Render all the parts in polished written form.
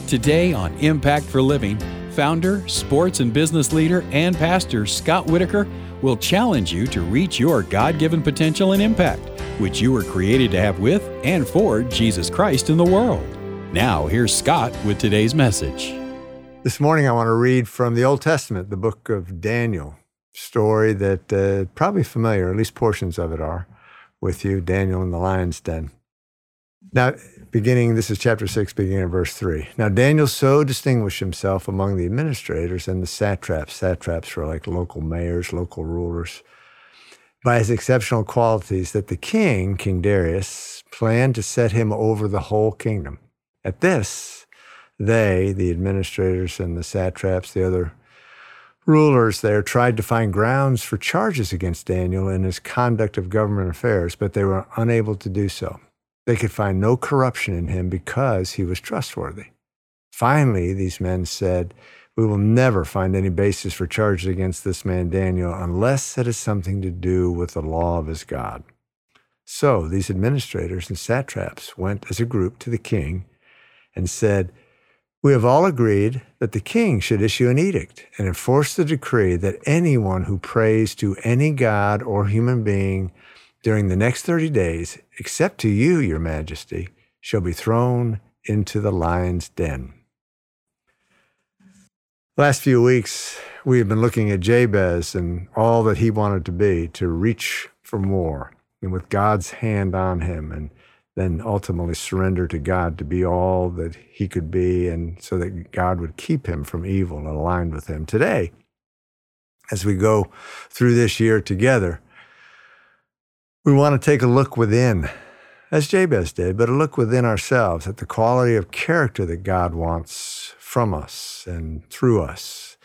Today on Impact for Living, founder, sports and business leader, and pastor Scott Whitaker will challenge you to reach your God-given potential and impact, which you were created to have with and for Jesus Christ in the world. Now, here's Scott with today's message. This morning I want to read from the Old Testament, the book of Daniel, story that probably familiar, at least portions of it are, with you, Daniel in the lion's den. Now, this is chapter 6, beginning in verse 3. Now, Daniel so distinguished himself among the administrators and the satraps. Satraps were like local mayors, local rulers, by his exceptional qualities that the king, King Darius, planned to set him over the whole kingdom. At this, they, the administrators and the satraps, the other rulers there, tried to find grounds for charges against Daniel in his conduct of government affairs, but they were unable to do so. They could find no corruption in him because he was trustworthy. Finally, these men said, "We will never find any basis for charges against this man Daniel unless it has something to do with the law of his God." So these administrators and satraps went as a group to the king and said, "We have all agreed that the king should issue an edict and enforce the decree that anyone who prays to any god or human being during the next 30 days, except to you, your majesty, shall be thrown into the lion's den." Last few weeks, we have been looking at Jabez and all that he wanted to be, to reach for more, and with God's hand on him, and then ultimately surrender to God to be all that he could be, and so that God would keep him from evil and aligned with him. Today, as we go through this year together, we want to take a look within, as Jabez did, but a look within ourselves at the quality of character that God wants from us and through us,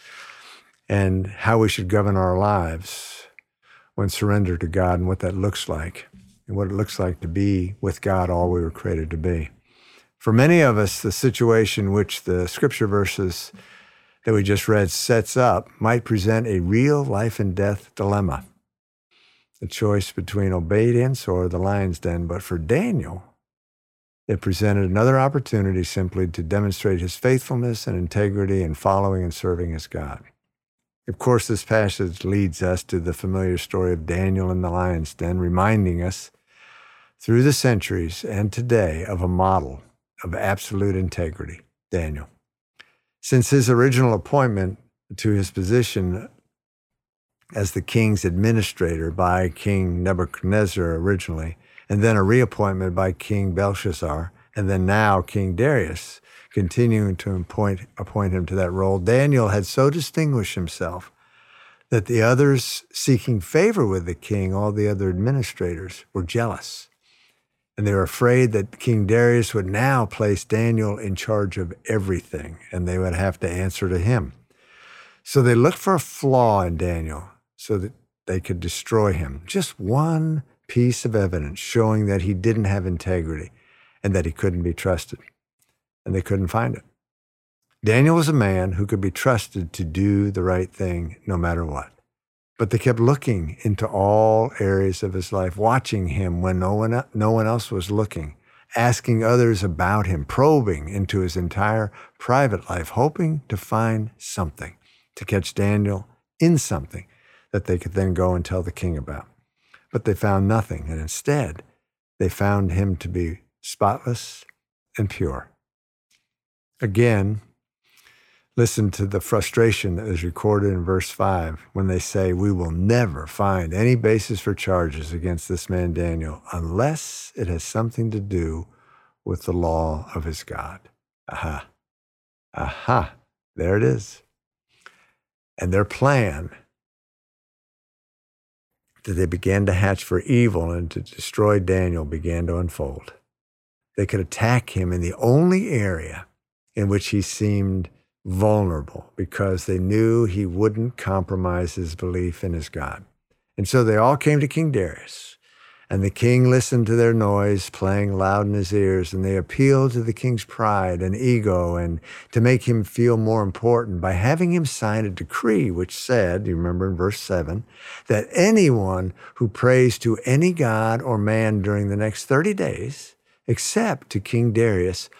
and how we should govern our lives when surrendered to God, and what that looks like, and what it looks like to be with God all we were created to be. For many of us, the situation which the scripture verses that we just read sets up might present a real life and death dilemma, the choice between obedience or the lion's den. But for Daniel, it presented another opportunity simply to demonstrate his faithfulness and integrity in following and serving his God. Of course, this passage leads us to the familiar story of Daniel in the lion's den, reminding us through the centuries and today of a model of absolute integrity, Daniel. Since his original appointment to his position as the king's administrator by King Nebuchadnezzar originally, and then a reappointment by King Belshazzar, and then now King Darius, continuing to appoint him to that role, Daniel had so distinguished himself that the others seeking favor with the king, all the other administrators, were jealous. And they were afraid that King Darius would now place Daniel in charge of everything, and they would have to answer to him. So they looked for a flaw in Daniel so that they could destroy him. Just one piece of evidence showing that he didn't have integrity and that he couldn't be trusted. And they couldn't find it. Daniel was a man who could be trusted to do the right thing no matter what. But they kept looking into all areas of his life, watching him when no one else was looking, asking others about him, probing into his entire private life, hoping to find something, to catch Daniel in something that they could then go and tell the king about. But they found nothing, and instead, they found him to be spotless and pure. Again, listen to the frustration that is recorded in verse 5 when they say, "We will never find any basis for charges against this man Daniel unless it has something to do with the law of his God." Aha. Aha. There it is. And their plan that they began to hatch for evil and to destroy Daniel began to unfold. They could attack him in the only area in which he seemed vulnerable, because they knew he wouldn't compromise his belief in his God. And so they all came to King Darius, and the king listened to their noise playing loud in his ears, and they appealed to the king's pride and ego and to make him feel more important by having him sign a decree which said, you remember in verse 7, that anyone who prays to any god or man during the next 30 days, except to King Darius,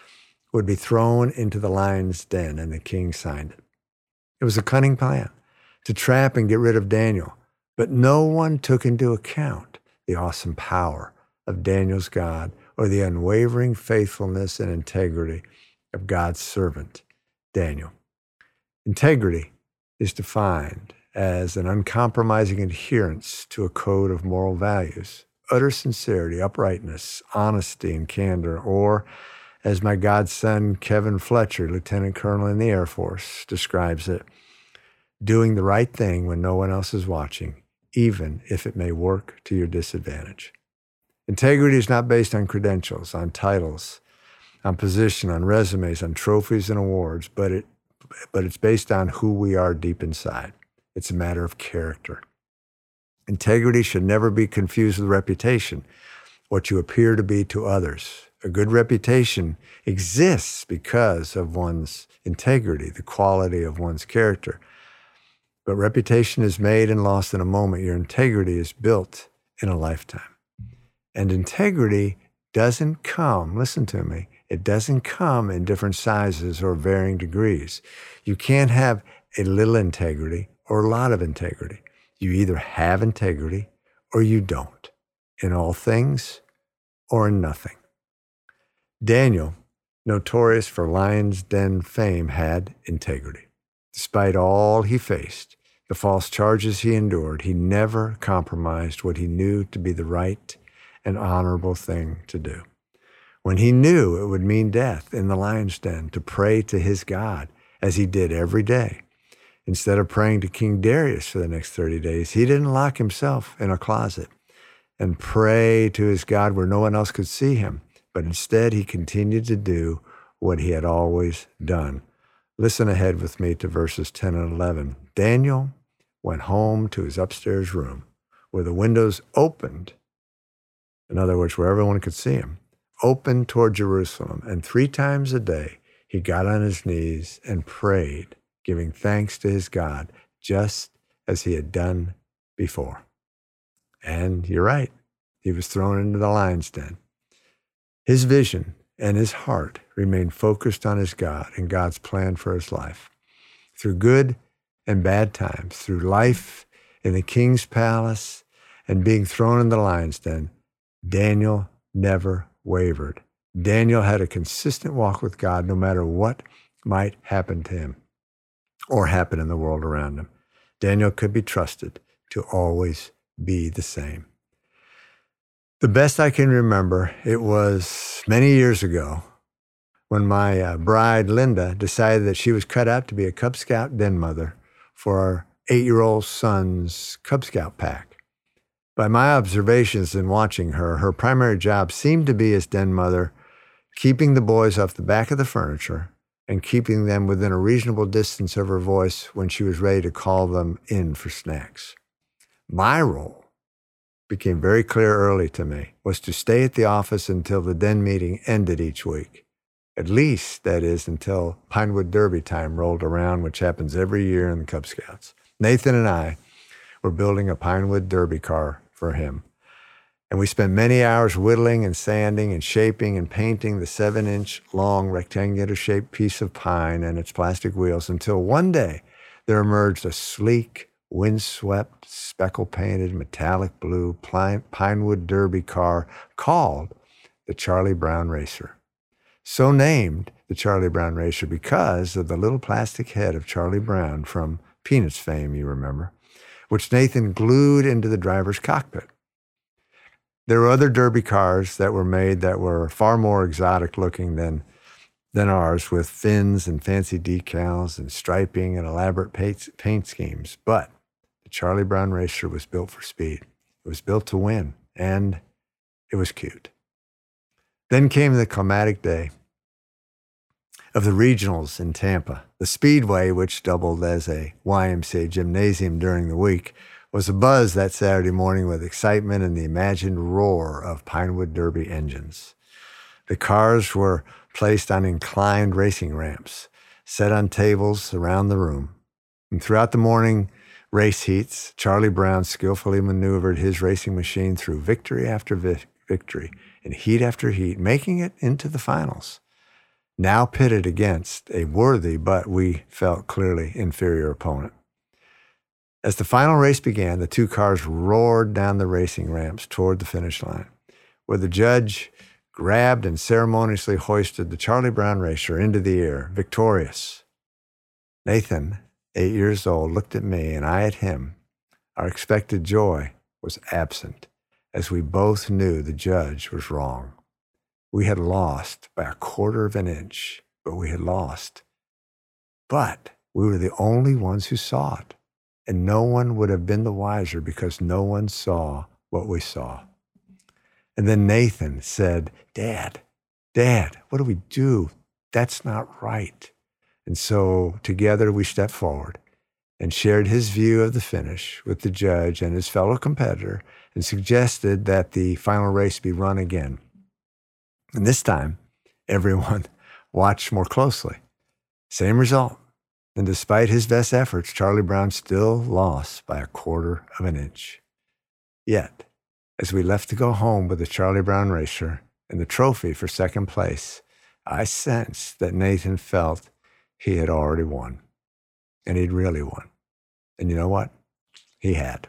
would be thrown into the lion's den, and the king signed it. It was a cunning plan to trap and get rid of Daniel, but no one took into account the awesome power of Daniel's God or the unwavering faithfulness and integrity of God's servant, Daniel. Integrity is defined as an uncompromising adherence to a code of moral values, utter sincerity, uprightness, honesty, and candor, or, as my godson Kevin Fletcher, Lieutenant Colonel in the Air Force, describes it, doing the right thing when no one else is watching, even if it may work to your disadvantage. Integrity is not based on credentials, on titles, on position, on resumes, on trophies and awards, but it's based on who we are deep inside. It's a matter of character. Integrity should never be confused with reputation, what you appear to be to others. A good reputation exists because of one's integrity, the quality of one's character. But reputation is made and lost in a moment. Your integrity is built in a lifetime. And integrity doesn't come, listen to me, it doesn't come in different sizes or varying degrees. You can't have a little integrity or a lot of integrity. You either have integrity or you don't, in all things or in nothing. Daniel, notorious for lion's den fame, had integrity. Despite all he faced, the false charges he endured, he never compromised what he knew to be the right and honorable thing to do. When he knew it would mean death in the lion's den, to pray to his God, as he did every day. Instead of praying to King Darius for the next 30 days, he didn't lock himself in a closet and pray to his God where no one else could see him, but instead he continued to do what he had always done. Listen ahead with me to verses 10 and 11. Daniel went home to his upstairs room where the windows opened, in other words, where everyone could see him, opened toward Jerusalem, and 3 times a day he got on his knees and prayed, giving thanks to his God, just as he had done before. And you're right, he was thrown into the lion's den. His vision and his heart remained focused on his God and God's plan for his life. Through good and bad times, through life in the king's palace and being thrown in the lion's den, Daniel never wavered. Daniel had a consistent walk with God no matter what might happen to him or happen in the world around him. Daniel could be trusted to always be the same. The best I can remember, it was many years ago when my bride, Linda, decided that she was cut out to be a Cub Scout den mother for our 8-year-old son's Cub Scout pack. By my observations in watching her, her primary job seemed to be as den mother, keeping the boys off the back of the furniture and keeping them within a reasonable distance of her voice when she was ready to call them in for snacks. My role became very clear early to me, was to stay at the office until the den meeting ended each week. At least, that is, until Pinewood Derby time rolled around, which happens every year in the Cub Scouts. Nathan and I were building a Pinewood Derby car for him. And we spent many hours whittling and sanding and shaping and painting the 7-inch long rectangular-shaped piece of pine and its plastic wheels until one day there emerged a sleek, windswept, speckle-painted, metallic blue Pinewood Derby car called the Charlie Brown Racer. So named the Charlie Brown Racer because of the little plastic head of Charlie Brown from Peanuts fame, you remember, which Nathan glued into the driver's cockpit. There were other Derby cars that were made that were far more exotic looking than ours, with fins and fancy decals and striping and elaborate paint schemes. But the Charlie Brown Racer was built for speed. It was built to win, and it was cute. Then came the climatic day of the regionals in Tampa. The Speedway, which doubled as a YMCA gymnasium during the week, was abuzz that Saturday morning with excitement and the imagined roar of Pinewood Derby engines. The cars were placed on inclined racing ramps, set on tables around the room. And throughout the morning race heats, Charlie Brown skillfully maneuvered his racing machine through victory after victory and heat after heat, making it into the finals. now pitted against a worthy, but we felt clearly inferior opponent. As the final race began, the two cars roared down the racing ramps toward the finish line, where the judge grabbed and ceremoniously hoisted the Charlie Brown racer into the air, victorious. Nathan, 8 years old, looked at me and I at him. Our expected joy was absent, as we both knew the judge was wrong. We had lost by 1/4 of an inch, but we had lost. But we were the only ones who saw it, and no one would have been the wiser because no one saw what we saw. And then Nathan said, Dad, what do we do? That's not right. And so together we stepped forward and shared his view of the finish with the judge and his fellow competitor and suggested that the final race be run again. And this time, everyone watched more closely. Same result. And despite his best efforts, Charlie Brown still lost by 1/4 of an inch. Yet, as we left to go home with the Charlie Brown racer and the trophy for second place, I sensed that Nathan felt he had already won. And he'd really won. And you know what? He had.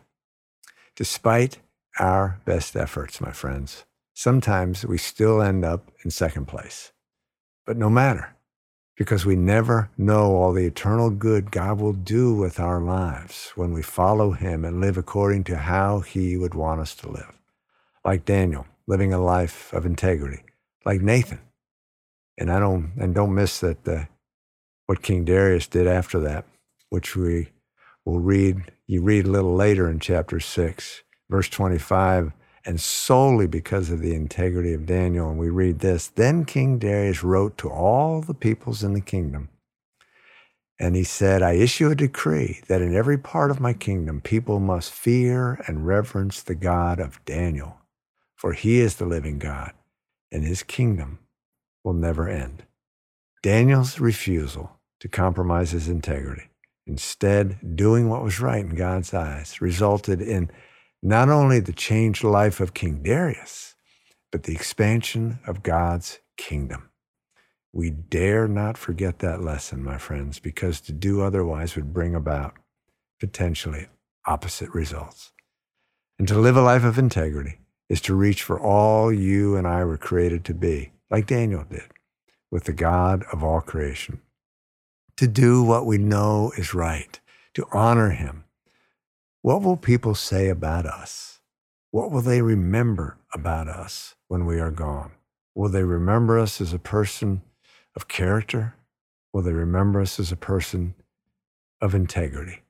Despite our best efforts, my friends, sometimes we still end up in second place. But no matter, because we never know all the eternal good God will do with our lives when we follow him and live according to how he would want us to live. Like Daniel, living a life of integrity. Like Nathan. And don't miss that what King Darius did after that, which we will read. You read a little later in chapter 6, verse 25, and solely because of the integrity of Daniel. And we read this, Then King Darius wrote to all the peoples in the kingdom, and he said, I issue a decree that in every part of my kingdom, people must fear and reverence the God of Daniel, for he is the living God, and his kingdom will never end. Daniel's refusal to compromise his integrity, instead doing what was right in God's eyes, resulted in not only the changed life of King Darius, but the expansion of God's kingdom. We dare not forget that lesson, my friends, because to do otherwise would bring about potentially opposite results. And to live a life of integrity is to reach for all you and I were created to be, like Daniel did, with the God of all creation. To do what we know is right, to honor him. What will people say about us? What will they remember about us when we are gone? Will they remember us as a person of character? Will they remember us as a person of integrity?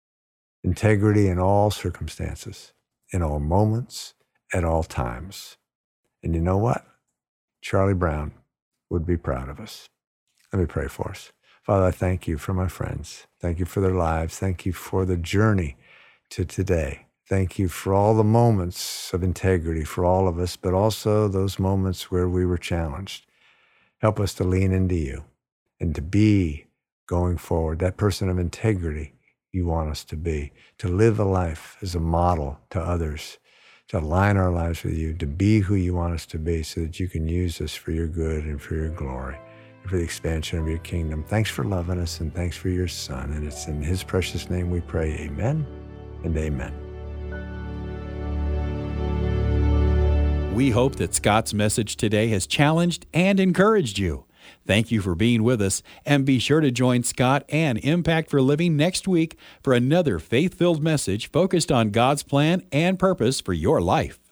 Integrity in all circumstances, in all moments, at all times. And you know what? Charlie Brown would be proud of us. Let me pray for us. Father, I thank you for my friends. Thank you for their lives. Thank you for the journey to today. Thank you for all the moments of integrity for all of us, but also those moments where we were challenged. Help us to lean into you and to be, going forward, that person of integrity you want us to be, to live a life as a model to others, to align our lives with you, to be who you want us to be so that you can use us for your good and for your glory and for the expansion of your kingdom. Thanks for loving us and thanks for your Son. And it's in his precious name we pray, amen and amen. We hope that Scott's message today has challenged and encouraged you. Thank you for being with us, and be sure to join Scott and Impact for Living next week for another faith-filled message focused on God's plan and purpose for your life.